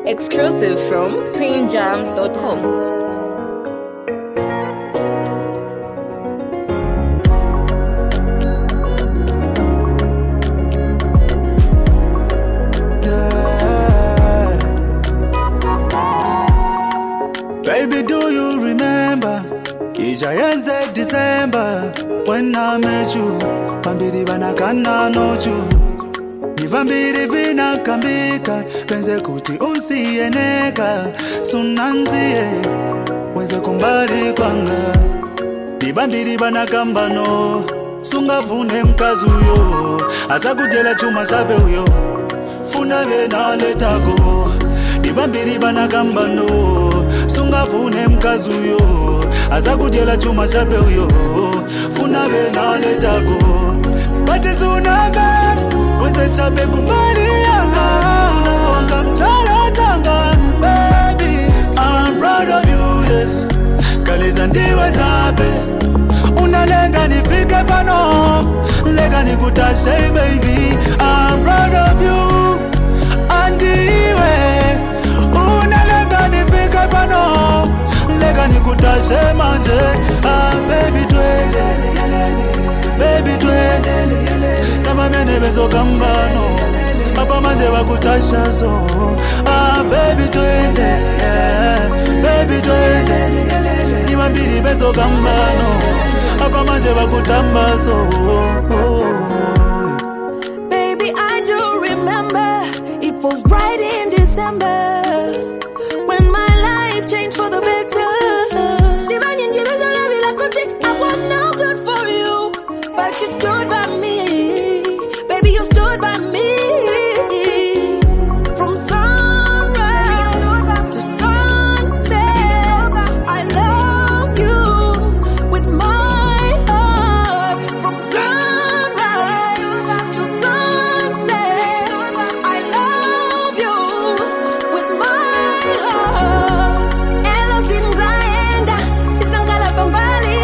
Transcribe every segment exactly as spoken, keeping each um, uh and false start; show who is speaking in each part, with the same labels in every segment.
Speaker 1: Exclusive from queen jams dot com.
Speaker 2: Baby, do you remember? Ijayenze December when I met you. Pambiri banakana nochu. Nivambiri vina kambika. Penze kuti usiyeneka. Sunanziye. Weze kumbali kwanga. Nivambiri banakambano. Sungavune mkazu yo. Asa kujela chuma sabe uyo. Funa vena letako. Nivambiri banakambano. Sungavune mkazu yo. Aza kujela chuma chape uyo. Funa vena letako. Bati zunabe. Weze chape kumbali yanga. Wanga mchara tanga. Baby, I'm proud of you, yeah. Kaliza ndiwe chape. Unalenga nifike pano. Lega nikutashe, baby. I'm proud of you. Andiwe. Unalenga nifike pano. Lega nikutashe manje. Ah, baby twende. Baby twende. Nama mene bezo kambano. Papa manje wakutasha so. Ah, baby twende. Baby twende. Nima mbili bezo kambano. Papa manje wakutamba so.
Speaker 3: Baby, I do remember. It was right in December. When my life changed for the better. I was no good for you, but you stood by me. Baby, you stood by me. From sunrise to sunset, I love you with my heart. From sunrise to sunset, I love you with my heart. Elo sinzaenda, isangala pambali.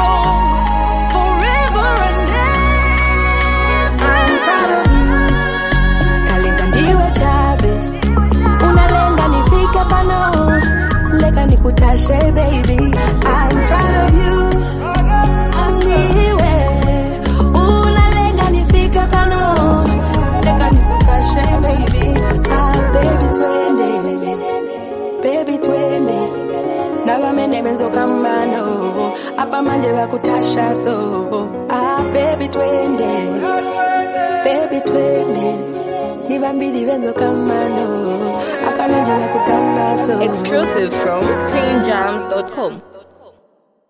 Speaker 3: Nikutashe, baby, I'm proud of you. Andiwe, unalenga nifika kano. Leka nikutashe, baby. Ah, baby twende, baby twende. Nawa mene benzo kambano. Apa manje wakutasha so. Ah, baby twende, baby twende. Nibambidi benzo kambano. Apa manje wakutamba so.
Speaker 1: Exclusive from queen jams dot com.